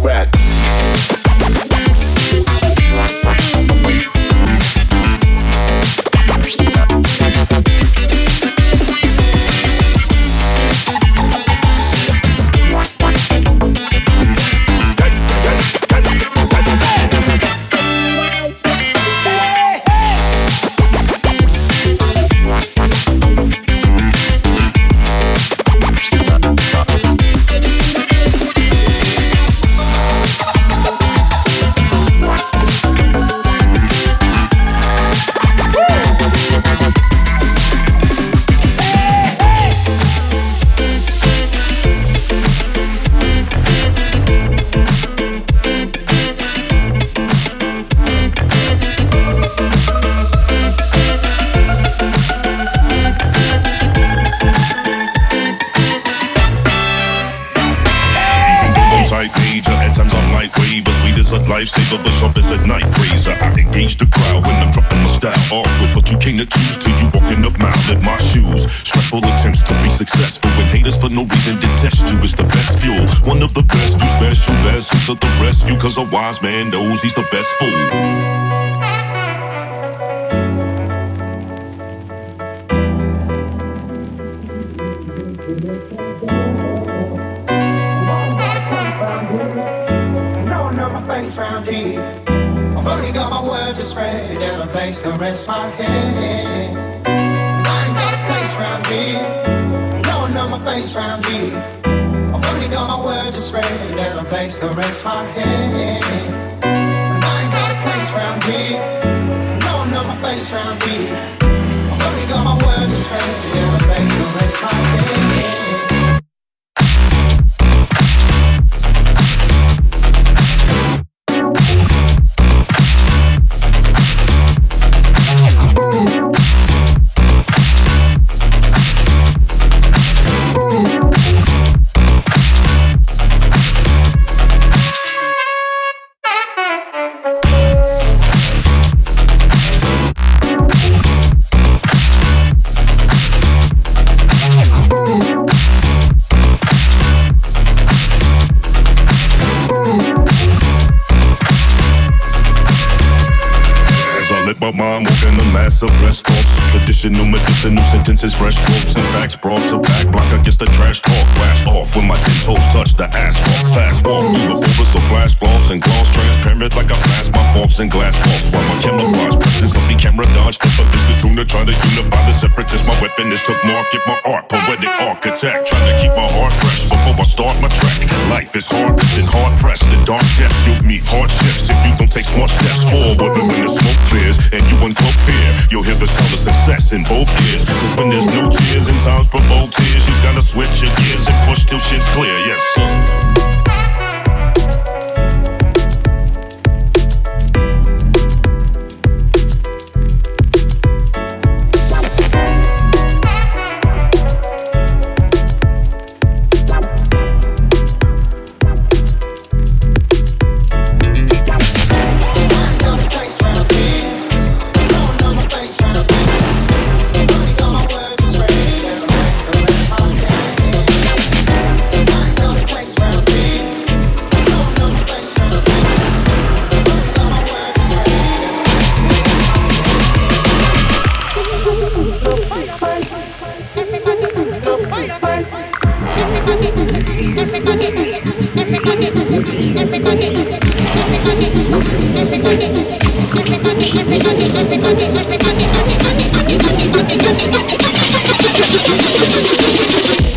you at? Lifesaver, but sharp as a knife razor. I engage the crowd when I'm dropping my style awkward, but you can't accuse till you walking up mile in my shoes. Stressful attempts to be successful when haters for no reason detest you is the best fuel. One of the best, you special lessons of the rescue, cause a wise man knows he's the best fool. I've only got my word to spread and a place to rest my head. I ain't got a place round here. No one know my face round here. I've only got my word to spread and a place to rest my head. I ain't got a place round here. No one know my face round here. I've only got my word to spread and a place to rest my head. My mind walking the mass of breast talks. Traditional medicinal sentences, fresh quotes and facts brought to back block against the trash talk. Blast off when my 10 toes touch the asphalt. Fast walk through the over so flash gloss and gloss transparent like I blast my faults in glass balls. While my camouflage presses help me camera dodge. Effortless the tuna trying to unify the separatists. My weapon is to market my art, poetic architect. Trying to keep my heart fresh before I start my track. Life is hard and hard pressed in dark depths. You'll meet hardships if you don't take smart steps forward. But when the smoke clears and you uncloak fear, you'll hear the sound of success in both ears. Cause when there's no cheers and times provoke tears, you gotta switch your gears and push till shit's clear. Yes, sir. Everybody.